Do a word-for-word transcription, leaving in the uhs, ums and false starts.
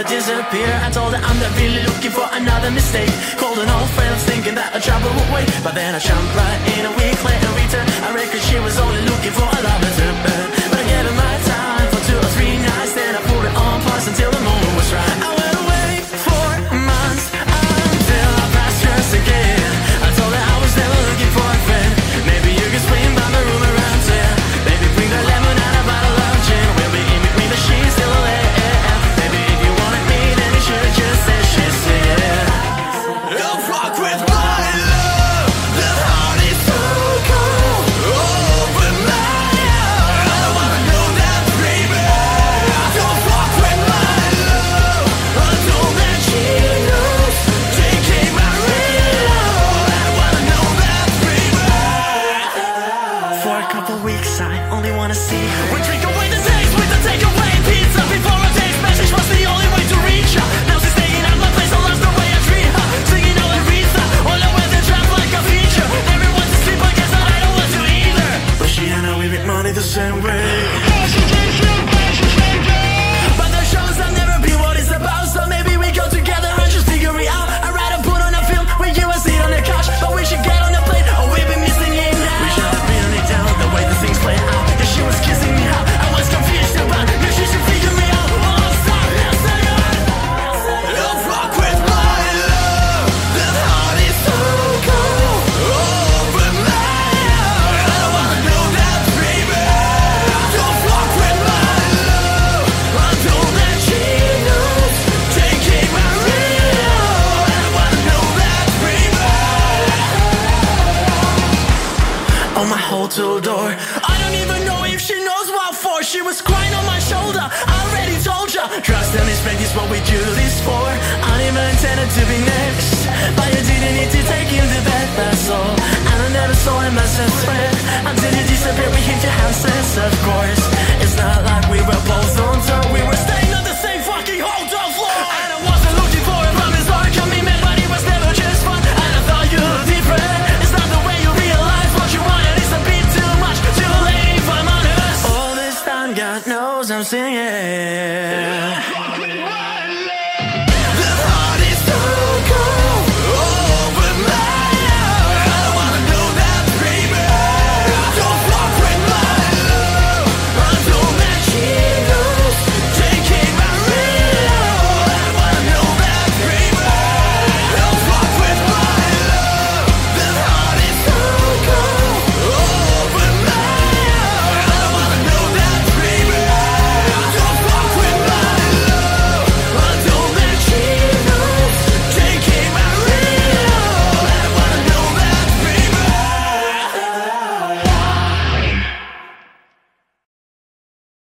disappear. I told her I'm not really looking for another mistake. Called an old friend thinking that a trouble would wait, but then I jumped right in a week later return. I reckon she was only looking for a lover to burn, but I gave her my time for two or three nights. Then I put it on pause until the moment was right. I went away for months until I passed hers again. I told her I was never looking for a friend. Maybe you can swing by my room around ten. Baby, bring the lemon and a bottle of gin. We'll be in between the sheets till the late. Baby, if you wanted me, then you should just say she's yeah. Don't fuck with my love. The heart is so cold. Open my eyes. I wanna know that, baby. Don't fuck with my love. I know that she knows. Taking my reload. I wanna know that, baby. For a couple weeks, I only wanna see her. We drink away the days with the takeaway pizza. Before a text message was the only way to reach her. Now she's staying at my place, I lost the way I treat her. Singing all Aretha, all the weather trap like a feature. Everyone's asleep, I guess I don't want to either. But she and I, we make money the same way. But the shows have never been what it's about, so maybe we go together and just figure it out. I'd rather put on a film where you and sit on the couch, but we should get on the plane or we've been missing it now. We should have written it down the way the things play out. If she was kissing me out, I was confused about if she should figure me out. Oh, stop, now say it. Don't fuck with my love. The heart is so cold. Open my eyes. I wanna know that, baby. Don't fuck with my love. I know that she knows. Taking my reload. I wanna know that, baby. On my hotel door, I don't even know if she knows what for. She was crying on my shoulder. I already told ya, trust and respect is what we do this for. I never intended to be next, but you didn't need to take him to bed, that's all. And I never saw him as a threat until you disappeared. We hit your houses, of course. It's not like we were both on tour. We were staying on the same fucking hotel floor. And I wasn't looking for a promise or a commitment, but it was never just fun. And I thought you were different. It's not the way you realize what you want, and it's a bit too much. Too late if I'm honest. All this time, God knows I'm singing.